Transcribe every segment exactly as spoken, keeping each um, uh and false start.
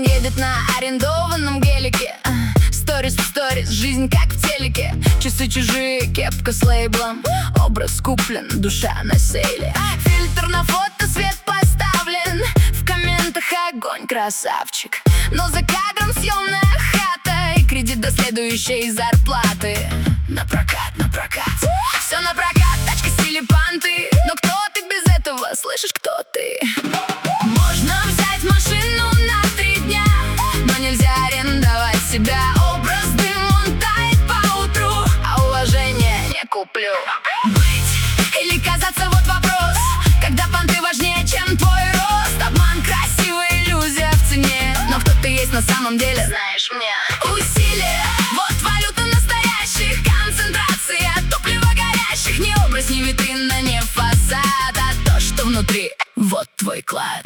Он едет на арендованном гелике. Сторис в сторис, жизнь как в телеке. Часы чужие, кепка с лейблом. Образ куплен, душа на сейле. Фильтр на фото, свет поставлен. В комментах огонь, красавчик. Но за кадром съемная хата и кредит до следующей зарплаты. На прокат, на прокат. Все на прокат, тачка, стиле панты. Но кто ты без этого, слышишь, кто ты? Можно взять машину на три дня, но нельзя арендовать себя. Образ дым, он тает по утру, а уважение не куплю. Быть или казаться, вот вопрос. Когда понты важнее, чем твой рост. Обман, красивая иллюзия в цене. Но кто ты есть на самом деле, знаешь мне. Усилия, вот валюта настоящих. Концентрация топлива горящих. Не образ, не витрина, не фасад, а то, что внутри, вот твой клад.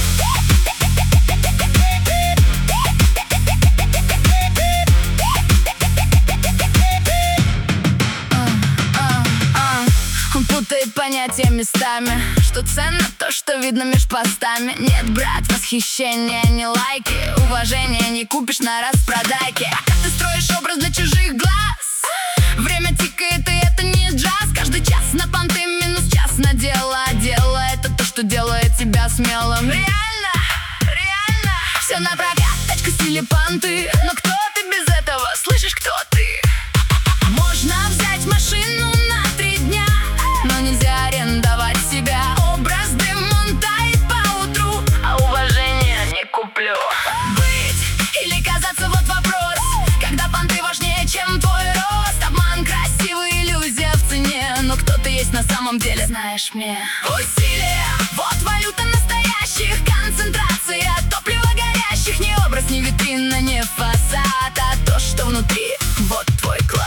Он путает понятия местами. Что ценно, то, что видно меж постами. Нет, брат, восхищения, не лайки. Уважения не купишь на распродайке. А как ты строишь образ для чужих глаз? Время тикает, и это не джаз. Каждый час на понты минус час на дело. Дело — это то, что делает тебя смелым. Реально, реально. Все на прокат, тачка, стиле понты. Но кто ты без этого, слышишь, кто ты? Можно взять машину на три дня, но нельзя арендовать себя. Образ дым, он тает по утру, а уважения не куплю. Быть или казаться, вот вопрос. Когда понты важнее, чем твой рост. Обман, красивая иллюзия в цене. Но кто ты есть на самом деле, знаешь мне. Усилия, вот валюта настоящих. Концентрация топлива горящих. Не образ, не витрина, не фасад, а то, что внутри, вот твой клад.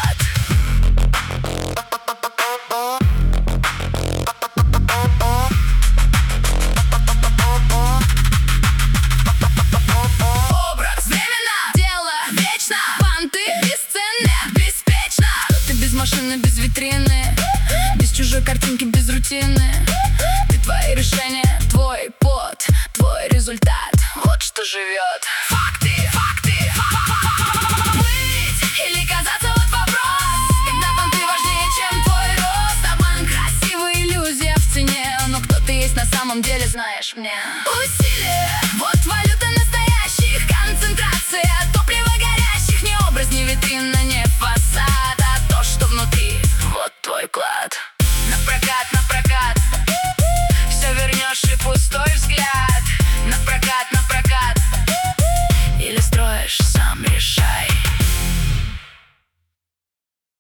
Машины без витрины, без чужой картинки, без рутины. Ты, твои решения, твой пот, твой результат, вот что живет. Факты, факты, факты. Быть или казаться, вот вопрос. Когда понты важнее, чем твой рост. Обман, красивая иллюзия в цене. Но кто ты есть на самом деле, знаешь мне.